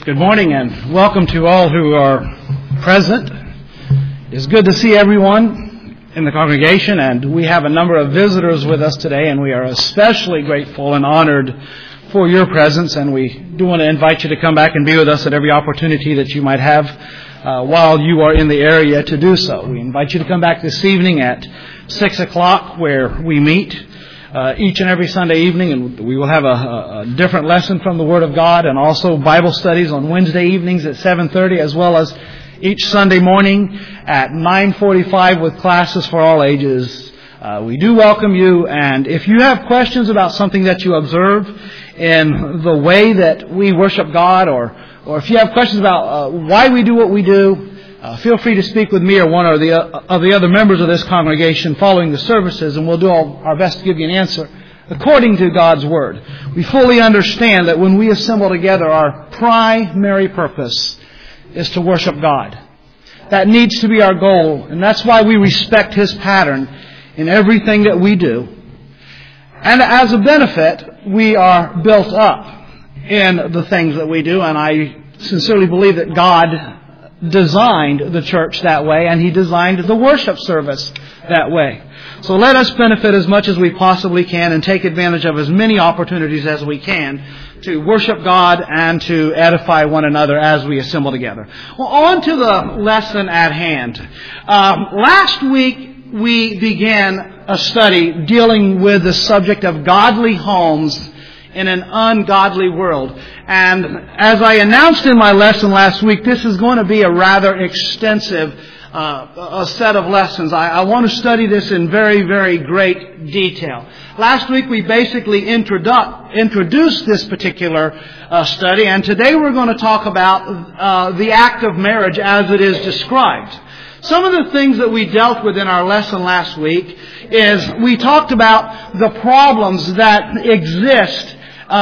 Good morning and welcome to all who are present. It's good to see everyone in the congregation, and we have a number of visitors with us today, and we are especially grateful and honored for your presence, and we do want to invite you to come back and be with us at every opportunity that you might have while you are in the area to do so. We invite you to come back this evening at 6 o'clock where we meet each and every Sunday evening, and we will have a different lesson from the Word of God, and also Bible studies on Wednesday evenings at 7:30, as well as each Sunday morning at 9:45 with classes for all ages. We do welcome you, and if you have questions about something that you observe in the way that we worship God, or if you have questions about why we do what we do, feel free to speak with me or one of the other members of this congregation following the services, and we'll do our best to give you an answer according to God's Word. We fully understand that when we assemble together, our primary purpose is to worship God. That needs to be our goal, and that's why we respect His pattern in everything that we do. And as a benefit, we are built up in the things that we do, and I sincerely believe that God designed the church that way, and He designed the worship service that way. So let us benefit as much as we possibly can and take advantage of as many opportunities as we can to worship God and to edify one another as we assemble together. Well, on to the lesson at hand. Last week we began a study dealing with the subject of godly homes in an ungodly world. And as I announced in my lesson last week, this is going to be a rather extensive a set of lessons. I want to study this in very, very great detail. Last week we basically introduced this particular study, and today we're going to talk about the act of marriage as it is described. Some of the things that we dealt with in our lesson last week is we talked about the problems that exist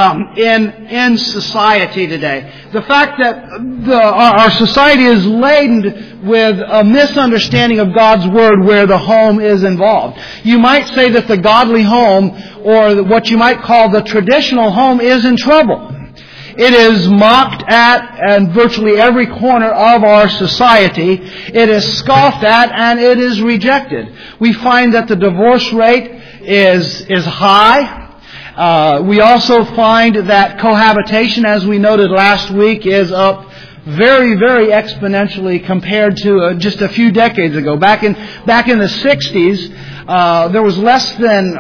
in society today. The fact that our society is laden with a misunderstanding of God's Word where the home is involved. You might say that the godly home, or what you might call the traditional home, is in trouble. It is mocked at in virtually every corner of our society. It is scoffed at and it is rejected. We find that the divorce rate is high. We also find that cohabitation, as we noted last week, is up very, very exponentially compared to just a few decades ago. Back in the 60s, there was less than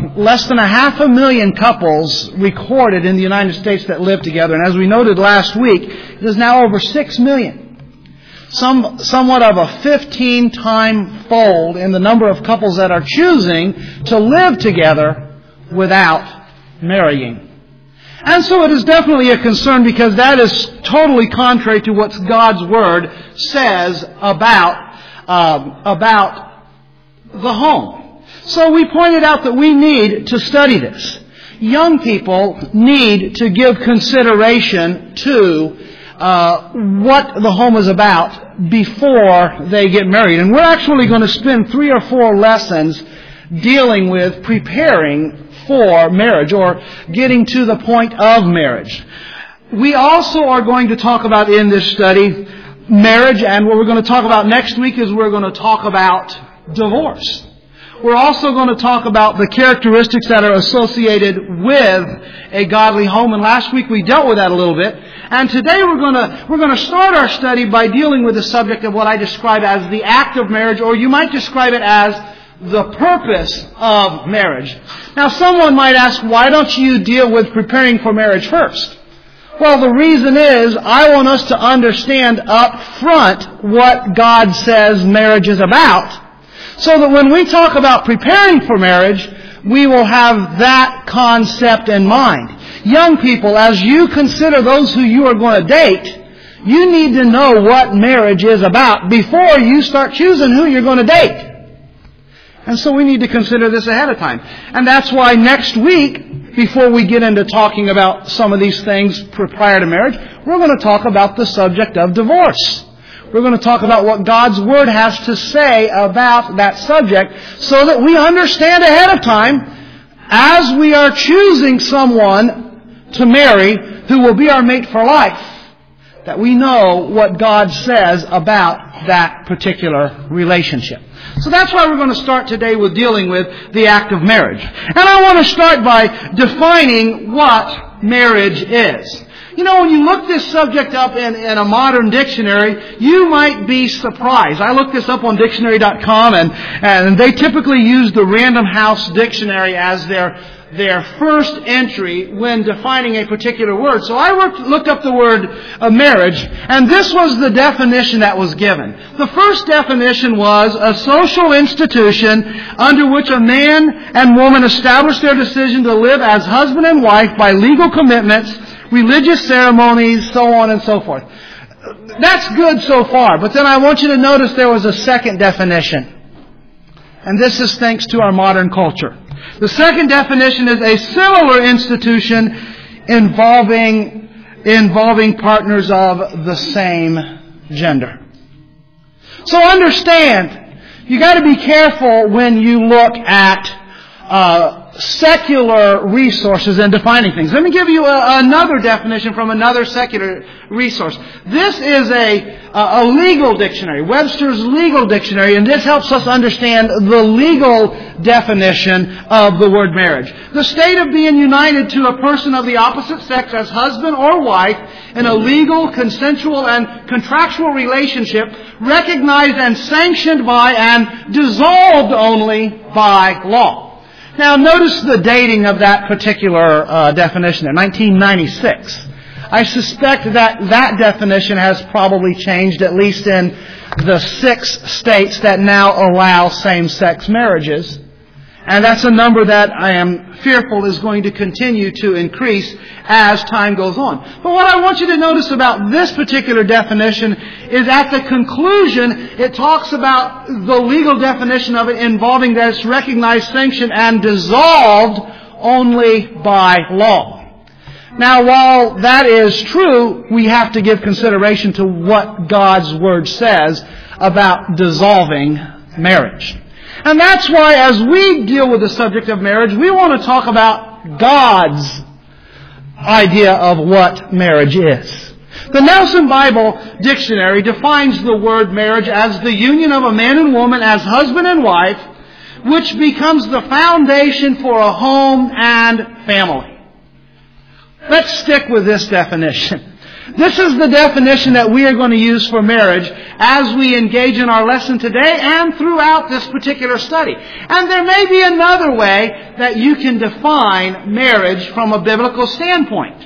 500,000 couples recorded in the United States that lived together, and as we noted last week, it is now over 6 million. Somewhat of a 15-time fold in the number of couples that are choosing to live together without marrying. And so it is definitely a concern, because that is totally contrary to what God's Word says about the home. So we pointed out that we need to study this. Young people need to give consideration to what the home is about before they get married. And we're actually going to spend 3 or 4 lessons dealing with preparing for marriage, or getting to the point of marriage. We also are going to talk about in this study marriage, and what we're going to talk about next week is we're going to talk about divorce. We're also going to talk about the characteristics that are associated with a godly home, and last week we dealt with that a little bit. And today we're going to start our study by dealing with the subject of what I describe as the act of marriage, or you might describe it as the purpose of marriage. Now, someone might ask, why don't you deal with preparing for marriage first? Well, the reason is I want us to understand up front what God says marriage is about, so that when we talk about preparing for marriage, we will have that concept in mind. Young people, as you consider those who you are going to date, you need to know what marriage is about before you start choosing who you're going to date. And so we need to consider this ahead of time. And that's why next week, before we get into talking about some of these things prior to marriage, we're going to talk about the subject of divorce. We're going to talk about what God's Word has to say about that subject, so that we understand ahead of time, as we are choosing someone to marry who will be our mate for life, that we know what God says about that particular relationship. So that's why we're going to start today with dealing with the act of marriage. And I want to start by defining what marriage is. You know, when you look this subject up in a modern dictionary, you might be surprised. I looked this up on dictionary.com, and they typically use the Random House Dictionary as their first entry when defining a particular word. So I looked up the word marriage, and this was the definition that was given. The first definition was a social institution under which a man and woman establish their decision to live as husband and wife by legal commitments, religious ceremonies, so on and so forth. That's good so far, but then I want you to notice there was a second definition. And this is thanks to our modern culture. The second definition is a similar institution involving partners of the same gender. So understand, you got to be careful when you look at secular resources in defining things. Let me give you another definition from another secular resource. This is a legal dictionary, Webster's Legal Dictionary, and this helps us understand the legal definition of the word marriage. The state of being united to a person of the opposite sex as husband or wife in a legal, consensual, and contractual relationship recognized and sanctioned by and dissolved only by law. Now, notice the dating of that particular definition there, 1996. I suspect that definition has probably changed, at least in the 6 states that now allow same-sex marriages. And that's a number that I am fearful is going to continue to increase as time goes on. But what I want you to notice about this particular definition is at the conclusion, it talks about the legal definition of it involving that it's recognized, sanctioned, and dissolved only by law. Now, while that is true, we have to give consideration to what God's Word says about dissolving marriage. And that's why as we deal with the subject of marriage, we want to talk about God's idea of what marriage is. The Nelson Bible Dictionary defines the word marriage as the union of a man and woman as husband and wife, which becomes the foundation for a home and family. Let's stick with this definition. This is the definition that we are going to use for marriage as we engage in our lesson today and throughout this particular study. And there may be another way that you can define marriage from a biblical standpoint.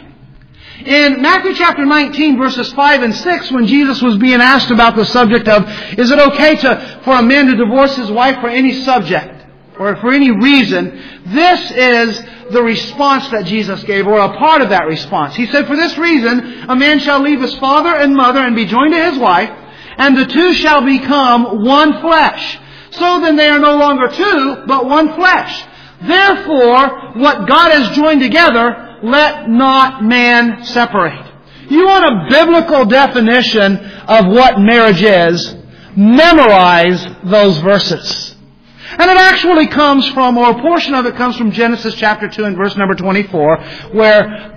In Matthew chapter 19, verses 5 and 6, when Jesus was being asked about the subject of, is it okay for a man to divorce his wife for any subject or for any reason, this is the response that Jesus gave, or a part of that response. He said, for this reason, a man shall leave his father and mother and be joined to his wife, and the two shall become one flesh. So then they are no longer two, but one flesh. Therefore, what God has joined together, let not man separate. You want a biblical definition of what marriage is, memorize those verses. And it actually comes from, or a portion of it comes from Genesis chapter 2 and verse number 24, where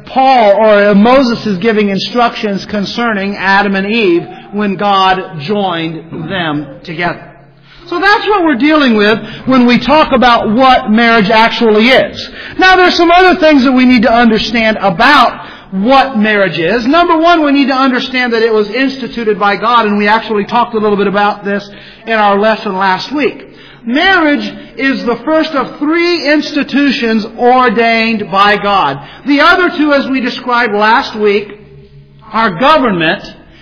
Moses is giving instructions concerning Adam and Eve when God joined them together. So that's what we're dealing with when we talk about what marriage actually is. Now there's some other things that we need to understand about what marriage is. Number one, we need to understand that it was instituted by God, and we actually talked a little bit about this in our lesson last week. Marriage is the first of 3 institutions ordained by God. The other 2, as we described last week, are government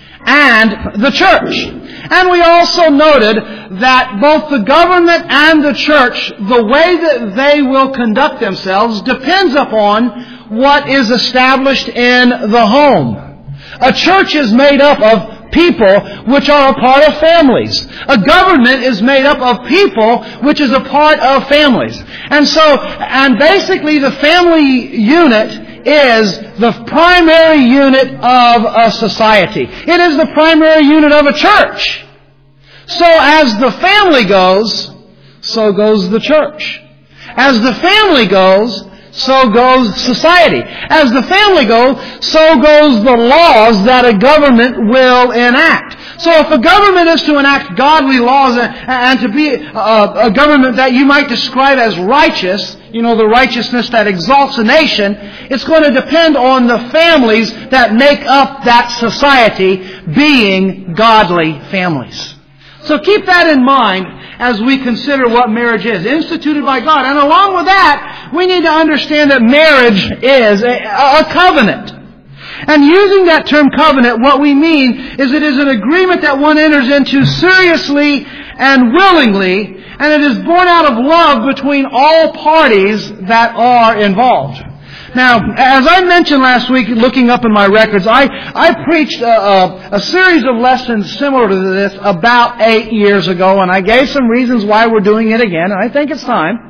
and the church. And we also noted that both the government and the church, the way that they will conduct themselves depends upon what is established in the home. A church is made up of people which are a part of families. A government is made up of people which is a part of families. And basically the family unit is the primary unit of a society. It is the primary unit of a church. So as the family goes, so goes the church. As the family goes, so goes society. As the family goes, so goes the laws that a government will enact. So if a government is to enact godly laws and to be a government that you might describe as righteous, the righteousness that exalts a nation, it's going to depend on the families that make up that society being godly families. So keep that in mind as we consider what marriage is, instituted by God. And along with that, we need to understand that marriage is a covenant. And using that term covenant, what we mean is it is an agreement that one enters into seriously and willingly, and it is born out of love between all parties that are involved. Now, as I mentioned last week, looking up in my records, I preached a series of lessons similar to this about 8 years ago, and I gave some reasons why we're doing it again, and I think it's time.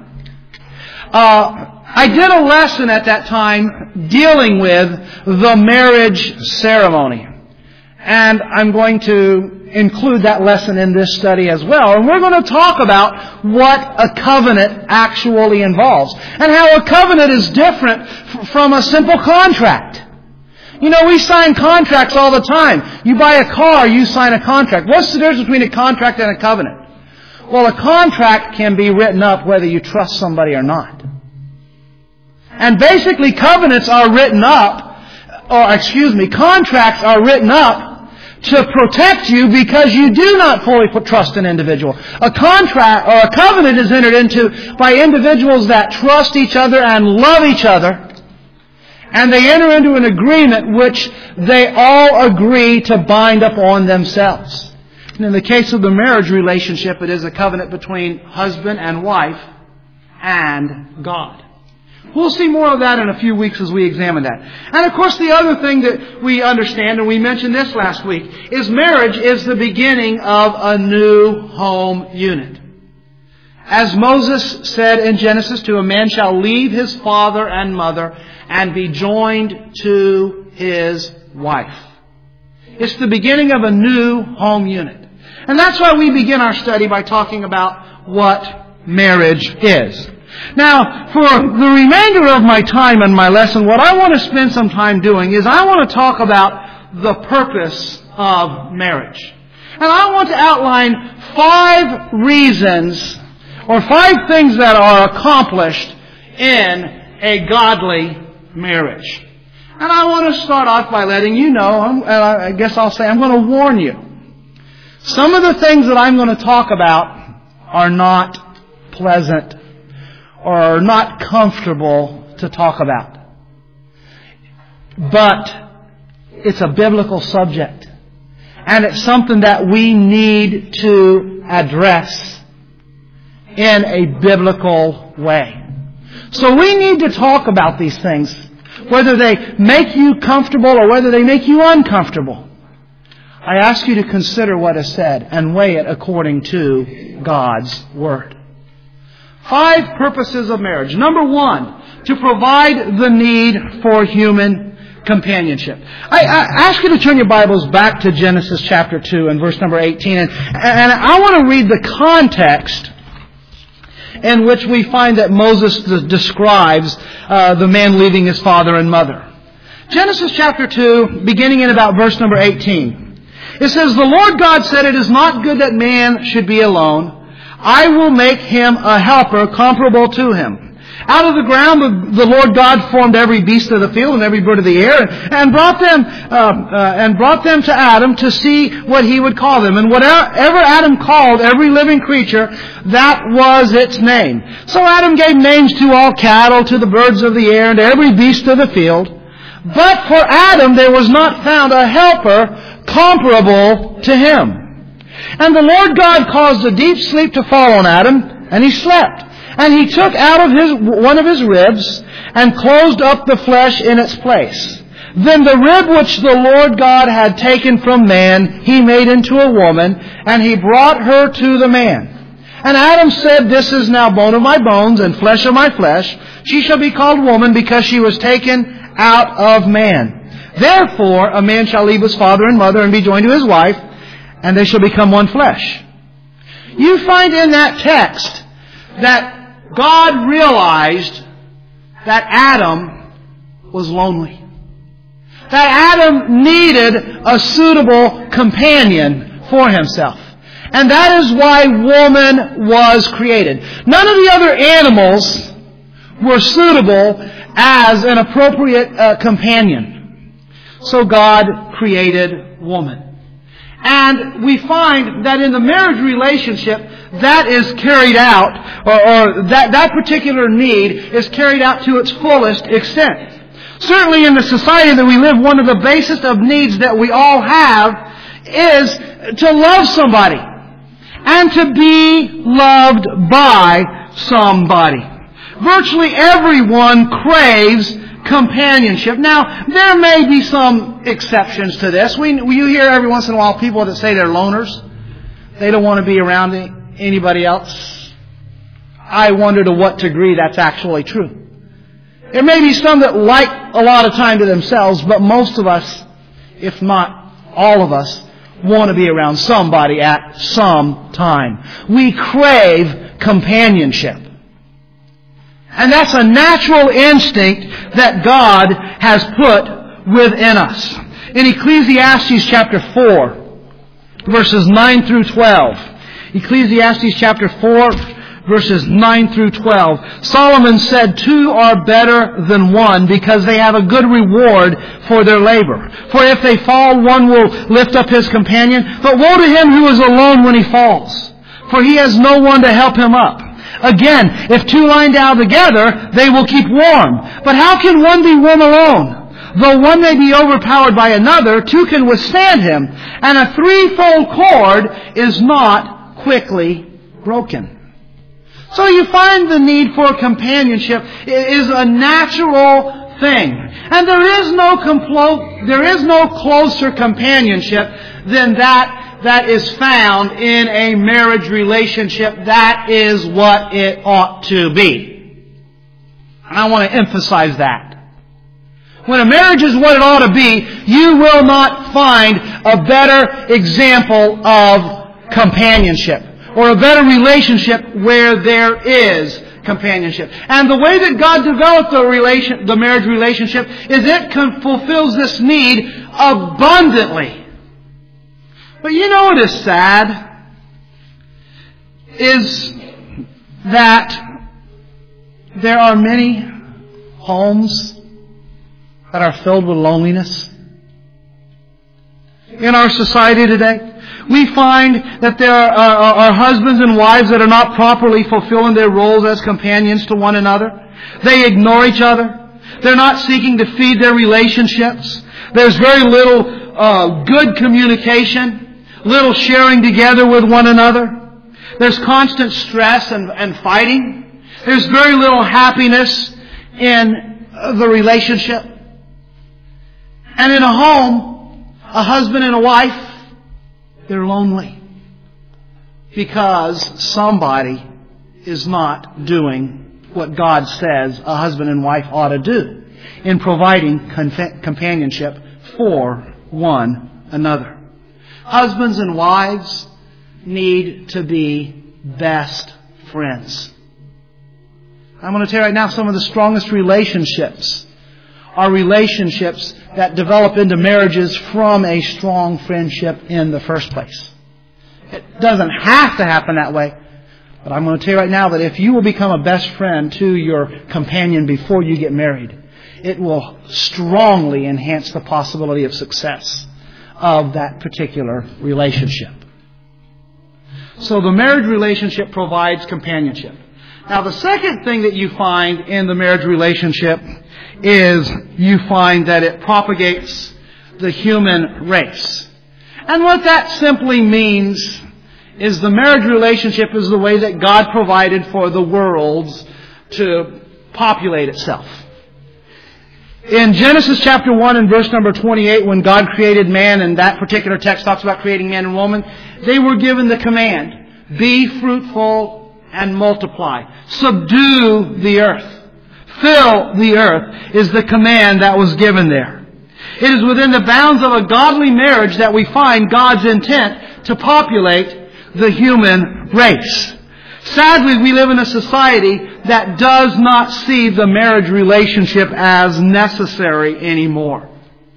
I did a lesson at that time dealing with the marriage ceremony. And I'm going to include that lesson in this study as well. And we're going to talk about what a covenant actually involves. And how a covenant is different from a simple contract. We sign contracts all the time. You buy a car, you sign a contract. What's the difference between a contract and a covenant? Well, a contract can be written up whether you trust somebody or not. And basically contracts are written up to protect you because you do not fully trust an individual. A contract or a covenant is entered into by individuals that trust each other and love each other. And they enter into an agreement which they all agree to bind upon themselves. And in the case of the marriage relationship, it is a covenant between husband and wife and God. We'll see more of that in a few weeks as we examine that. And of course the other thing that we understand, and we mentioned this last week, is marriage is the beginning of a new home unit. As Moses said in Genesis 2, a man shall leave his father and mother and be joined to his wife. It's the beginning of a new home unit. And that's why we begin our study by talking about what marriage is. Now, for the remainder of my time and my lesson, what I want to spend some time doing is I want to talk about the purpose of marriage. And I want to outline 5 reasons or 5 things that are accomplished in a godly marriage. And I want to start off by letting you know, and I guess I'll say I'm going to warn you. Some of the things that I'm going to talk about are not pleasant or are not comfortable to talk about. But it's a biblical subject. And it's something that we need to address in a biblical way. So we need to talk about these things, whether they make you comfortable or whether they make you uncomfortable. I ask you to consider what is said and weigh it according to God's Word. 5 purposes of marriage. Number 1, to provide the need for human companionship. I ask you to turn your Bibles back to Genesis chapter 2 and verse number 18. And I want to read the context in which we find that Moses describes the man leaving his father and mother. Genesis chapter 2, beginning in about verse number 18. It says, "The Lord God said, it is not good that man should be alone. I will make him a helper comparable to him. Out of the ground the Lord God formed every beast of the field and every bird of the air, and brought them to Adam to see what he would call them. And whatever Adam called every living creature, that was its name. So Adam gave names to all cattle, to the birds of the air, and to every beast of the field. But for Adam there was not found a helper comparable to him. And the Lord God caused a deep sleep to fall on Adam, and he slept. And he took out of one of his ribs, and closed up the flesh in its place. Then the rib which the Lord God had taken from man, he made into a woman, and he brought her to the man. And Adam said, this is now bone of my bones, and flesh of my flesh. She shall be called woman, because she was taken out of man. Therefore a man shall leave his father and mother, and be joined to his wife, and they shall become one flesh." You find in that text that God realized that Adam was lonely. That Adam needed a suitable companion for himself. And that is why woman was created. None of the other animals were suitable as an appropriate companion. So God created woman. And we find that in the marriage relationship, that is carried out, or that particular need is carried out to its fullest extent. Certainly in the society that we live, one of the basest of needs that we all have is to love somebody and to be loved by somebody. Virtually everyone craves companionship. Now, there may be some exceptions to this. You hear every once in a while people that say they're loners. They don't want to be around anybody else. I wonder to what degree that's actually true. There may be some that like a lot of time to themselves, but most of us, if not all of us, want to be around somebody at some time. We crave companionship. And that's a natural instinct that God has put within us. In Ecclesiastes chapter 4, verses 9 through 12. Ecclesiastes chapter 4, verses 9 through 12. Solomon said, 2 are better than one because they have a good reward for their labor. For if they fall, one will lift up his companion. But woe to him who is alone when he falls, for he has no one to help him up. Again, if 2 lie down together, they will keep warm. But how can one be warm alone? Though one may be overpowered by another, 2 can withstand him. And a threefold cord is not quickly broken. So you find the need for companionship is a natural thing. And there is no closer companionship than that is found in a marriage relationship. That is what it ought to be. And I want to emphasize that. When a marriage is what it ought to be, you will not find a better example of companionship or a better relationship where there is companionship. And the way that God developed the marriage relationship is it fulfills this need abundantly. But you know what is sad? Is that there are many homes that are filled with loneliness. In our society today, we find that there are husbands and wives that are not properly fulfilling their roles as companions to one another. They ignore each other. They're not seeking to feed their relationships. There's very little good communication. Little sharing together with one another. There's constant stress and fighting. There's very little happiness in the relationship. And in a home, a husband and a wife, they're lonely. Because somebody is not doing what God says a husband and wife ought to do in providing companionship for one another. Husbands and wives need to be best friends. I'm going to tell you right now, some of the strongest relationships are relationships that develop into marriages from a strong friendship in the first place. It doesn't have to happen that way. But I'm going to tell you right now that if you will become a best friend to your companion before you get married, it will strongly enhance the possibility of success of that particular relationship. So the marriage relationship provides companionship. Now the second thing that you find in the marriage relationship is you find that it propagates the human race. And what that simply means is the marriage relationship is the way that God provided for the world to populate itself. In Genesis chapter 1 and verse number 28, when God created man, and that particular text talks about creating man and woman, they were given the command, be fruitful and multiply. Subdue the earth. Fill the earth is the command that was given there. It is within the bounds of a godly marriage that we find God's intent to populate the human race. Sadly, we live in a society that does not see the marriage relationship as necessary anymore.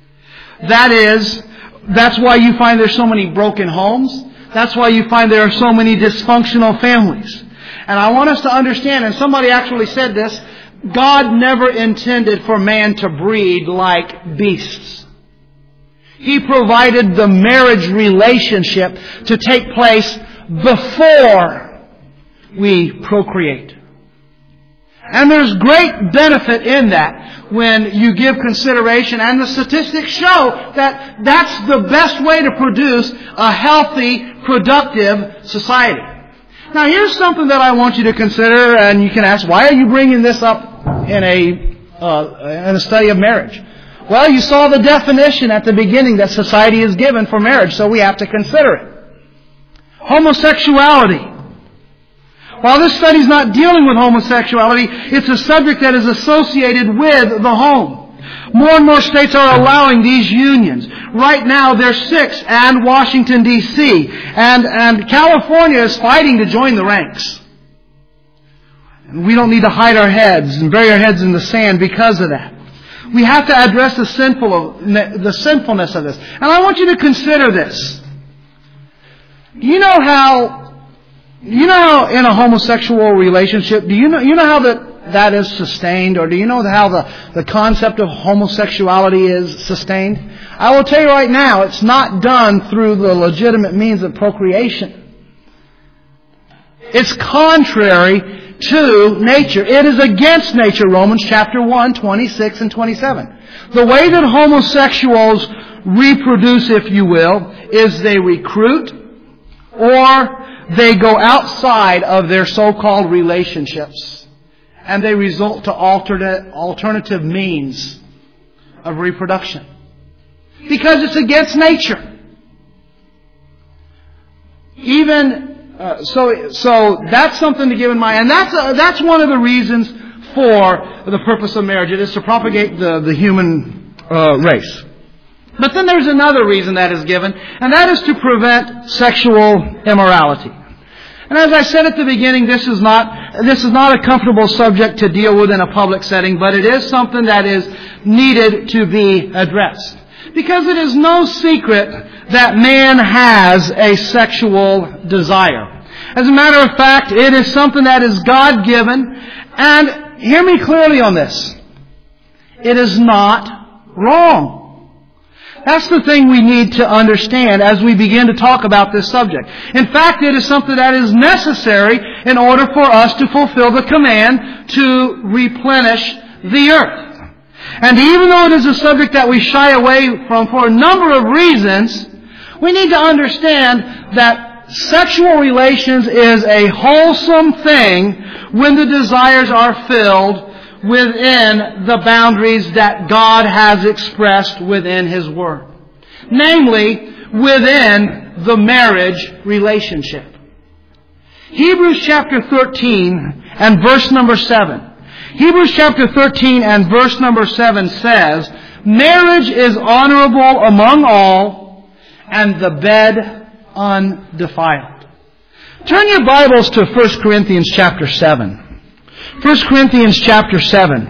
That's why you find there's so many broken homes. That's why you find there are so many dysfunctional families. And I want us to understand, and somebody actually said this, God never intended for man to breed like beasts. He provided the marriage relationship to take place before we procreate. And there's great benefit in that when you give consideration, and the statistics show that that's the best way to produce a healthy, productive society. Now here's something that I want you to consider, and you can ask, why are you bringing this up in a study of marriage? Well, you saw the definition at the beginning that society is given for marriage, so we have to consider it. Homosexuality. While this study is not dealing with homosexuality, it's a subject that is associated with the home. More and more states are allowing these unions. Right now, there's 6, and Washington, D.C. And California is fighting to join the ranks. And we don't need to hide our heads and bury our heads in the sand because of that. We have to address the sinfulness of this. And I want you to consider this. You know how in a homosexual relationship, do you know how that is sustained? Or do you know how the concept of homosexuality is sustained? I will tell you right now, it's not done through the legitimate means of procreation. It's contrary to nature. It is against nature. Romans chapter 1, 26 and 27. The way that homosexuals reproduce, if you will, is they recruit or they go outside of their so-called relationships and they resort to alternative means of reproduction. Because it's against nature. So that's something to give in mind. And that's one of the reasons for the purpose of marriage. It is to propagate the human race. But then there's another reason that is given, and that is to prevent sexual immorality. And as I said at the beginning, this is not a comfortable subject to deal with in a public setting, but it is something that is needed to be addressed. Because it is no secret that man has a sexual desire. As a matter of fact, it is something that is God-given. And hear me clearly on this. It is not wrong. That's the thing we need to understand as we begin to talk about this subject. In fact, it is something that is necessary in order for us to fulfill the command to replenish the earth. And even though it is a subject that we shy away from for a number of reasons, we need to understand that sexual relations is a wholesome thing when the desires are filled within the boundaries that God has expressed within His Word. Namely, within the marriage relationship. Hebrews chapter 13 and verse number 7. Hebrews chapter 13 and verse number 7 says, "Marriage is honorable among all, and the bed undefiled." Turn your Bibles to 1 Corinthians chapter 7. 1 Corinthians chapter 7,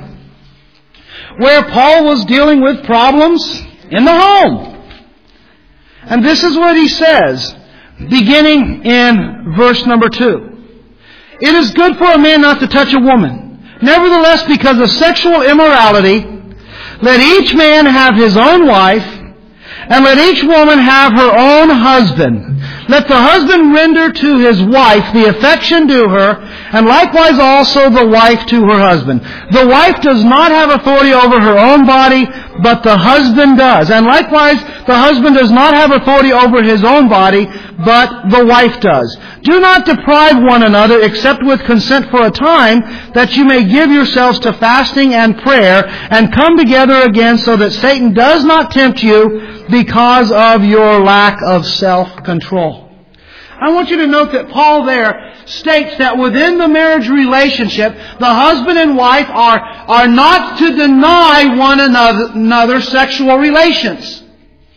where Paul was dealing with problems in the home. And this is what he says, beginning in verse number 2. "It is good for a man not to touch a woman. Nevertheless, because of sexual immorality, let each man have his own wife, and let each woman have her own husband. Let the husband render to his wife the affection due her, and likewise also the wife to her husband. The wife does not have authority over her own body, but the husband does. And likewise, the husband does not have authority over his own body, but the wife does. Do not deprive one another, except with consent for a time, that you may give yourselves to fasting and prayer, and come together again, so that Satan does not tempt you because of your lack of self-control." I want you to note that Paul there states that within the marriage relationship, the husband and wife are not to deny one another sexual relations.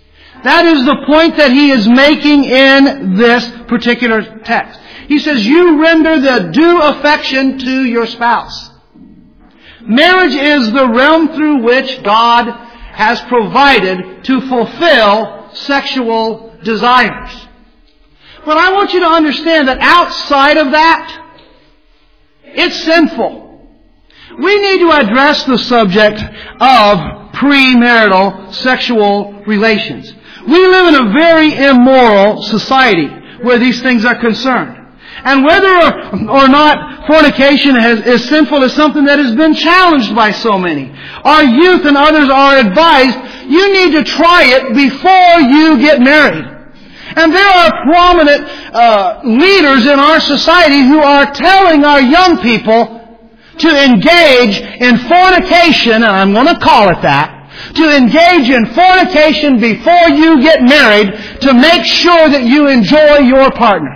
That is the point that he is making in this particular text. He says, you render the due affection to your spouse. Marriage is the realm through which God has provided to fulfill sexual desires. But I want you to understand that outside of that, it's sinful. We need to address the subject of premarital sexual relations. We live in a very immoral society where these things are concerned. And whether or not fornication is sinful is something that has been challenged by so many. Our youth and others are advised, you need to try it before you get married. And there are prominent leaders in our society who are telling our young people to engage in fornication, and I'm going to call it that, to engage in fornication before you get married to make sure that you enjoy your partner.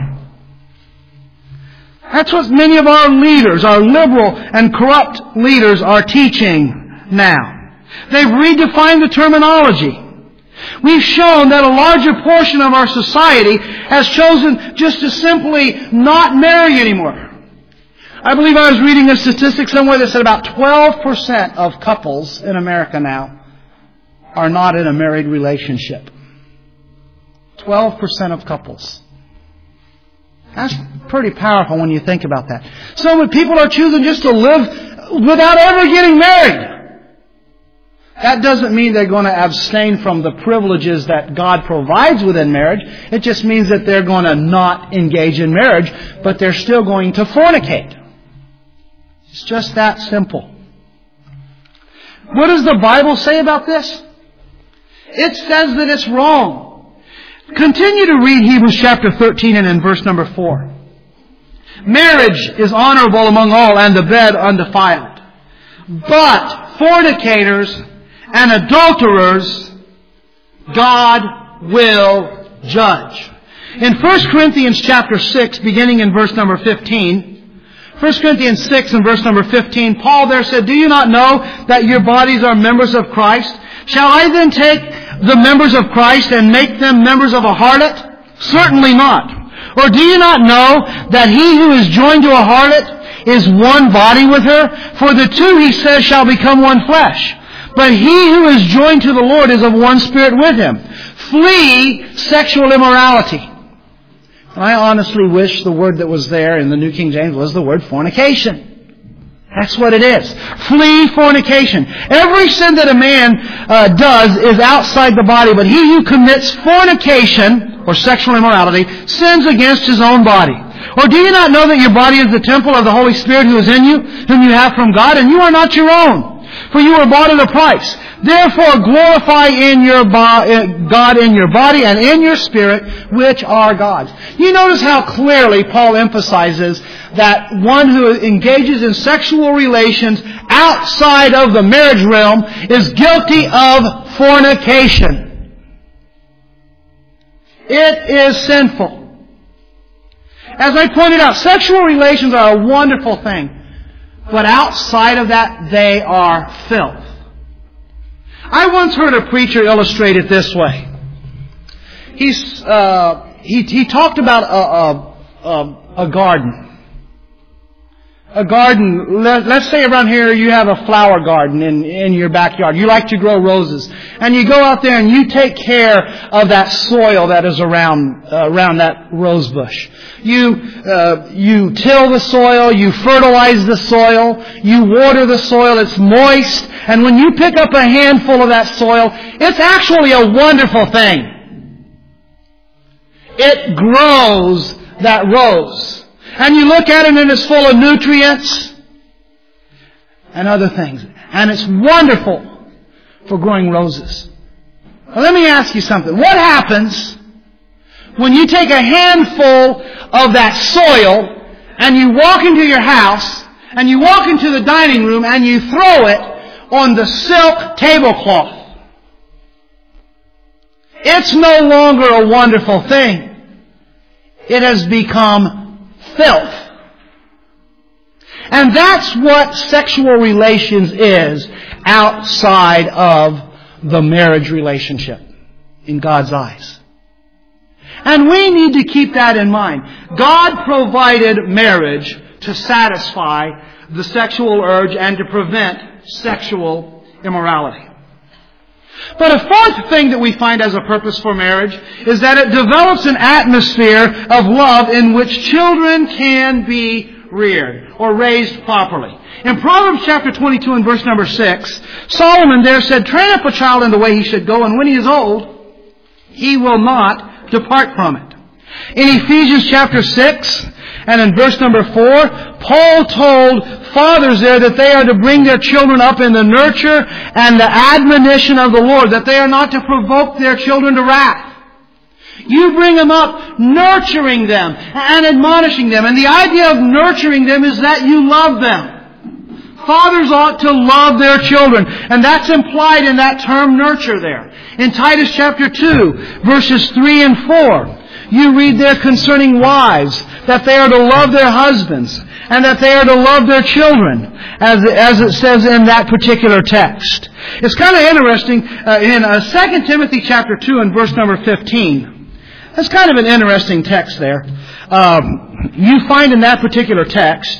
That's what many of our leaders, our liberal and corrupt leaders, are teaching now. They've redefined the terminology. We've shown that a larger portion of our society has chosen just to simply not marry anymore. I believe I was reading a statistic somewhere that said about 12% of couples in America now are not in a married relationship. 12% of couples. That's pretty powerful when you think about that. So many people are choosing just to live without ever getting married. That doesn't mean they're going to abstain from the privileges that God provides within marriage. It just means that they're going to not engage in marriage, but they're still going to fornicate. It's just that simple. What does the Bible say about this? It says that it's wrong. Continue to read Hebrews chapter 13 and in verse number 4. Marriage is honorable among all, and the bed undefiled. But fornicators and adulterers God will judge. In 1 Corinthians chapter 6, beginning in verse number 15, 1 Corinthians 6 and verse number 15, Paul there said, do you not know that your bodies are members of Christ? Shall I then take the members of Christ and make them members of a harlot? Certainly not. Or do you not know that he who is joined to a harlot is one body with her? For the two, he says, shall become one flesh. But he who is joined to the Lord is of one spirit with him. Flee sexual immorality. And I honestly wish the word that was there in the New King James was the word fornication. That's what it is. Flee fornication. Every sin that a man does is outside the body, but he who commits fornication, or sexual immorality, sins against his own body. Or do you not know that your body is the temple of the Holy Spirit who is in you, whom you have from God, and you are not your own? For you were bought at a price. Therefore glorify God in your body and in your spirit, which are God's. You notice how clearly Paul emphasizes that one who engages in sexual relations outside of the marriage realm is guilty of fornication. It is sinful. As I pointed out, sexual relations are a wonderful thing. But outside of that, they are filth. I once heard a preacher illustrate it this way. He talked about a garden. A garden, let's say around here you have a flower garden in your backyard. You like to grow roses. And you go out there and you take care of that soil that is around that rose bush. You till the soil, you fertilize the soil, you water the soil, it's moist. And when you pick up a handful of that soil, it's actually a wonderful thing. It grows that rose. And you look at it and it's full of nutrients and other things. And it's wonderful for growing roses. Now let me ask you something. What happens when you take a handful of that soil and you walk into your house and you walk into the dining room and you throw it on the silk tablecloth? It's no longer a wonderful thing. It has become filth. And that's what sexual relations is outside of the marriage relationship. in God's eyes. And we need to keep that in mind. God provided marriage to satisfy the sexual urge and to prevent sexual immorality. But a fourth thing that we find as a purpose for marriage is that it develops an atmosphere of love in which children can be reared or raised properly. In Proverbs chapter 22 and verse number 6, Solomon there said, "Train up a child in the way he should go, and when he is old, he will not depart from it." In Ephesians chapter 6 and in verse number 4, Paul told fathers there that they are to bring their children up in the nurture and the admonition of the Lord, that they are not to provoke their children to wrath. You bring them up nurturing them and admonishing them. And the idea of nurturing them is that you love them. Fathers ought to love their children. And that's implied in that term nurture there. In Titus chapter 2, verses 3 and 4, you read there concerning wives that they are to love their husbands and that they are to love their children, as it says in that particular text. It's kind of interesting in 2 Timothy chapter 2 and verse number 15. That's kind of an interesting text there. You find in that particular text,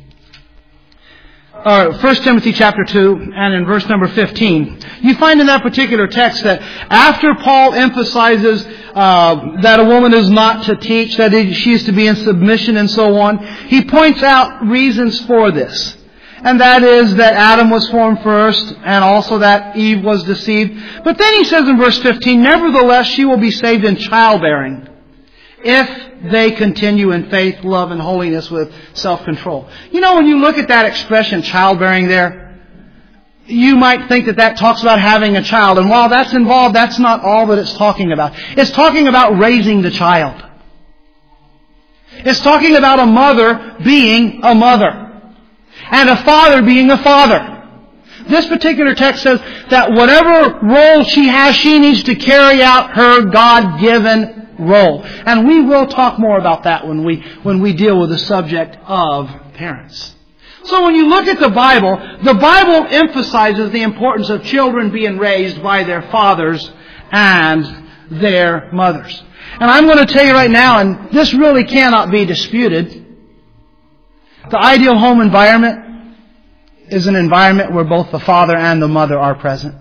1 Timothy chapter 2 and in verse number 15, you find in that particular text that after Paul emphasizes that a woman is not to teach, that she is to be in submission and so on, he points out reasons for this. And that is that Adam was formed first and also that Eve was deceived. But then he says in verse 15, "Nevertheless, she will be saved in childbearing if they continue in faith, love, and holiness with self-control." You know, when you look at that expression, childbearing there, you might think that that talks about having a child. And while that's involved, that's not all that it's talking about. It's talking about raising the child. It's talking about a mother being a mother and a father being a father. This particular text says that whatever role she has, she needs to carry out her God-given role. And we will talk more about that when we deal with the subject of parents. So when you look at the Bible emphasizes the importance of children being raised by their fathers and their mothers. And I'm going to tell you right now, and this really cannot be disputed, the ideal home environment is an environment where both the father and the mother are present.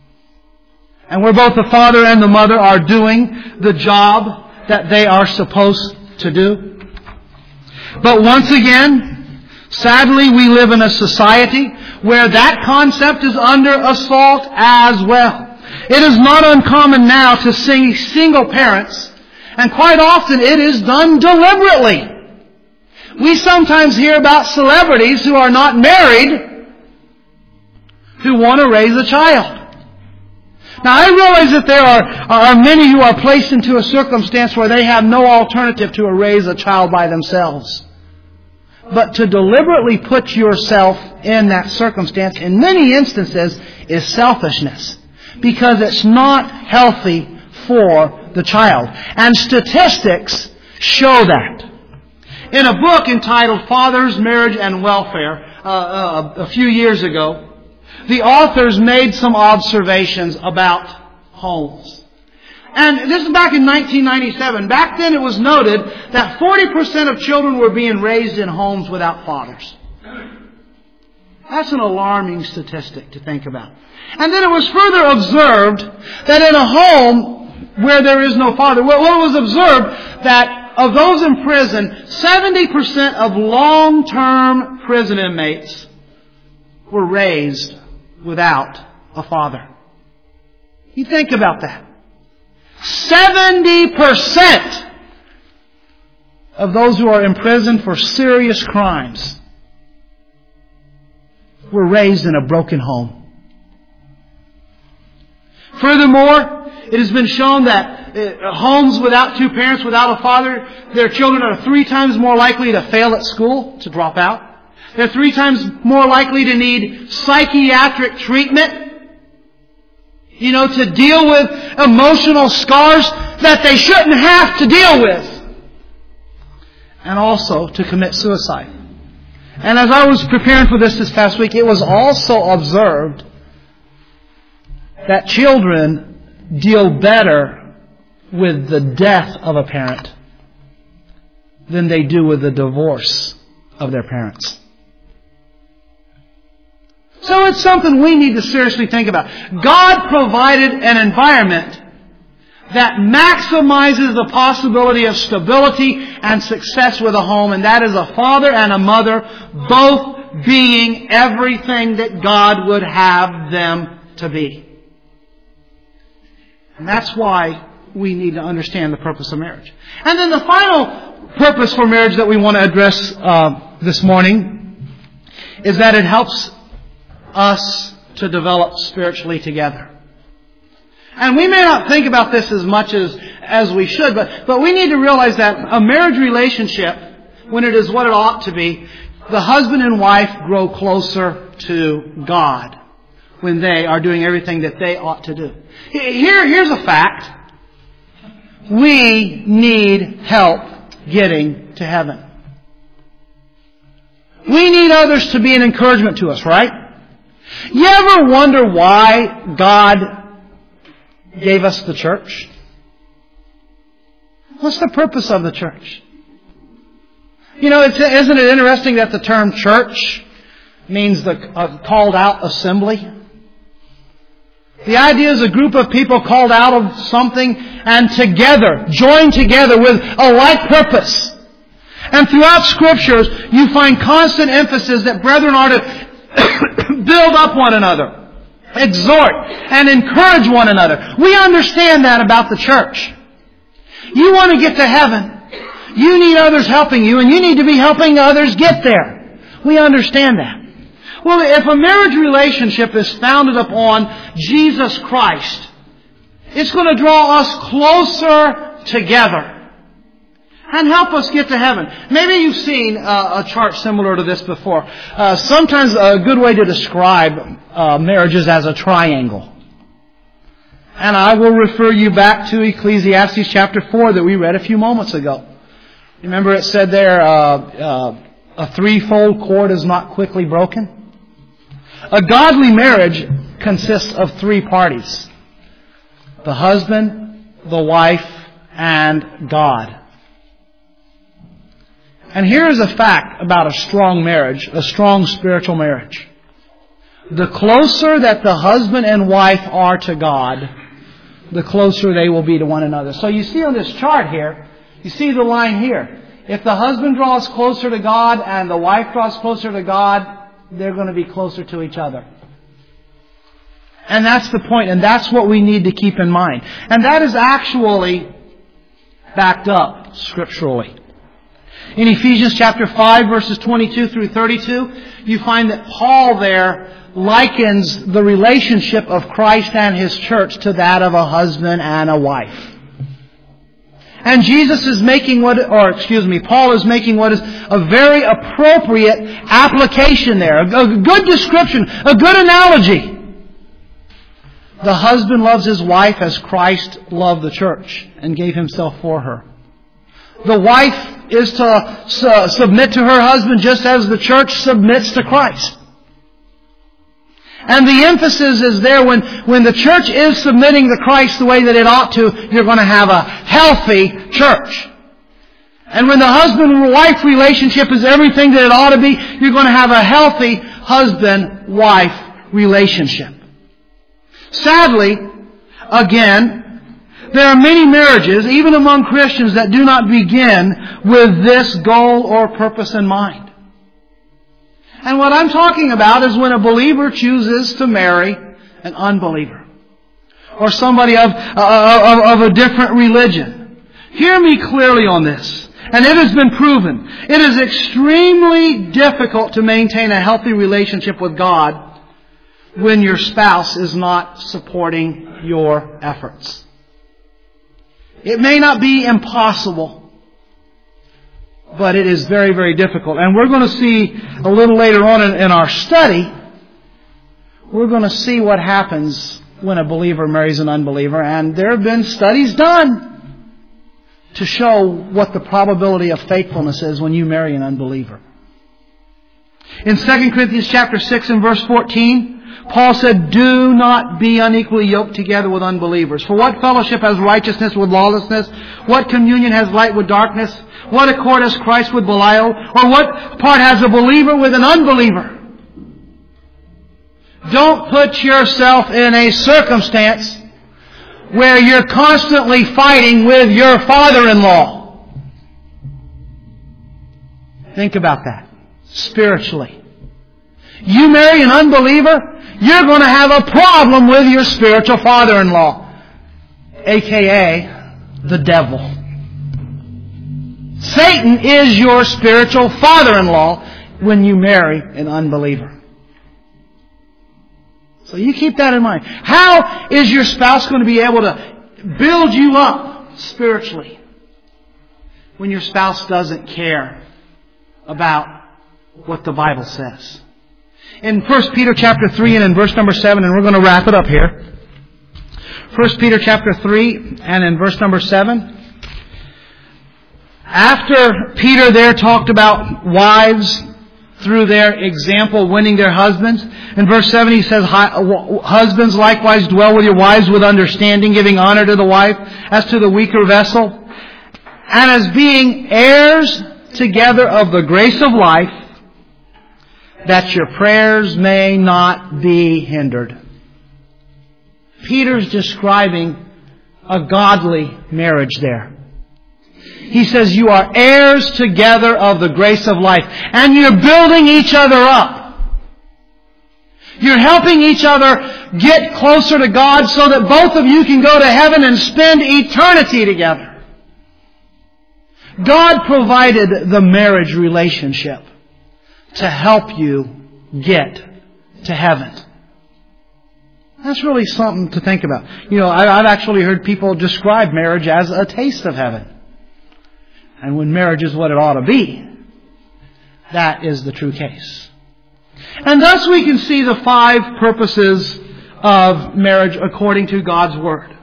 And where both the father and the mother are doing the job that they are supposed to do. But once again, sadly, we live in a society where that concept is under assault as well. It is not uncommon now to see single parents, and quite often it is done deliberately. We sometimes hear about celebrities who are not married who want to raise a child. Now, I realize that there are many who are placed into a circumstance where they have no alternative to raise a child by themselves. But to deliberately put yourself in that circumstance, in many instances, is selfishness. Because it's not healthy for the child. And statistics show that. In a book entitled Fathers, Marriage, and Welfare, a few years ago, the authors made some observations about homes. And this is back in 1997. Back then it was noted that 40% of children were being raised in homes without fathers. That's an alarming statistic to think about. And then it was further observed that in a home where there is no father, well, it was observed that of those in prison, 70% of long-term prison inmates were raised without a father. You think about that. 70% of those who are imprisoned for serious crimes were raised in a broken home. Furthermore, it has been shown that homes without two parents, without a father, their children are 3 times more likely to fail at school, to drop out. They're 3 times more likely to need psychiatric treatment, to deal with emotional scars that they shouldn't have to deal with. And also to commit suicide. And as I was preparing for this past week, it was also observed that children deal better with the death of a parent than they do with the divorce of their parents. So it's something we need to seriously think about. God provided an environment that maximizes the possibility of stability and success with a home, and that is a father and a mother both being everything that God would have them to be. And that's why we need to understand the purpose of marriage. And then the final purpose for marriage that we want to address this morning is that it helps us to develop spiritually together. And we may not think about this as much as we should, but we need to realize that a marriage relationship, when it is what it ought to be, the husband and wife grow closer to God when they are doing everything that they ought to do. Here's a fact. We need help getting to heaven. We need others to be an encouragement to us, right? You ever wonder why God gave us the church? What's the purpose of the church? You know, isn't it interesting that the term church means the called out assembly? The idea is a group of people called out of something and together, joined together with a like purpose. And throughout Scriptures, you find constant emphasis that brethren are to build up one another, exhort, and encourage one another. We understand that about the church. You want to get to heaven. You need others helping you, and you need to be helping others get there. We understand that. Well, if a marriage relationship is founded upon Jesus Christ, it's going to draw us closer together and help us get to heaven. Maybe you've seen a chart similar to this before. Sometimes a good way to describe marriage is as a triangle. And I will refer you back to Ecclesiastes chapter 4 that we read a few moments ago. Remember it said there, a threefold cord is not quickly broken? A godly marriage consists of three parties: the husband, the wife, and God. And here is a fact about a strong marriage, a strong spiritual marriage. The closer that the husband and wife are to God, the closer they will be to one another. So you see on this chart here, you see the line here. If the husband draws closer to God and the wife draws closer to God, they're going to be closer to each other. And that's the point, and that's what we need to keep in mind. And that is actually backed up scripturally. In Ephesians chapter 5, verses 22 through 32, you find that Paul there likens the relationship of Christ and His church to that of a husband and a wife. And Paul is making what is a very appropriate application there. A good description, a good analogy. The husband loves his wife as Christ loved the church and gave Himself for her. The wife is to submit to her husband just as the church submits to Christ. And the emphasis is there when the church is submitting to Christ the way that it ought to, you're going to have a healthy church. And when the husband-wife relationship is everything that it ought to be, you're going to have a healthy husband-wife relationship. Sadly, again, there are many marriages, even among Christians, that do not begin with this goal or purpose in mind. And what I'm talking about is when a believer chooses to marry an unbeliever or somebody of a different religion. Hear me clearly on this. And it has been proven. It is extremely difficult to maintain a healthy relationship with God when your spouse is not supporting your efforts. It may not be impossible, but it is very, very difficult. And we're going to see a little later on in our study, we're going to see what happens when a believer marries an unbeliever. And there have been studies done to show what the probability of faithfulness is when you marry an unbeliever. In 2 Corinthians chapter 6 and verse 14, Paul said, do not be unequally yoked together with unbelievers. For what fellowship has righteousness with lawlessness? What communion has light with darkness? What accord has Christ with Belial? Or what part has a believer with an unbeliever? Don't put yourself in a circumstance where you're constantly fighting with your father-in-law. Think about that spiritually. You marry an unbeliever, you're going to have a problem with your spiritual father-in-law, a.k.a. the devil. Satan is your spiritual father-in-law when you marry an unbeliever. So you keep that in mind. How is your spouse going to be able to build you up spiritually when your spouse doesn't care about what the Bible says? In 1 Peter chapter 3 and in verse number 7, and we're going to wrap it up here. 1 Peter chapter 3 and in verse number 7. After Peter there talked about wives through their example winning their husbands, in verse 7 he says, husbands likewise dwell with your wives with understanding, giving honor to the wife as to the weaker vessel, and as being heirs together of the grace of life, that your prayers may not be hindered. Peter's describing a godly marriage there. He says you are heirs together of the grace of life. And you're building each other up. You're helping each other get closer to God so that both of you can go to heaven and spend eternity together. God provided the marriage relationship to help you get to heaven. That's really something to think about. You know, I've actually heard people describe marriage as a taste of heaven. And when marriage is what it ought to be, that is the true case. And thus we can see the 5 purposes of marriage according to God's Word.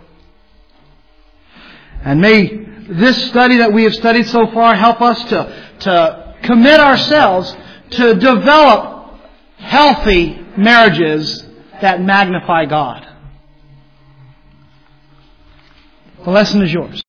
And may this study that we have studied so far help us to commit ourselves to develop healthy marriages that magnify God. The lesson is yours.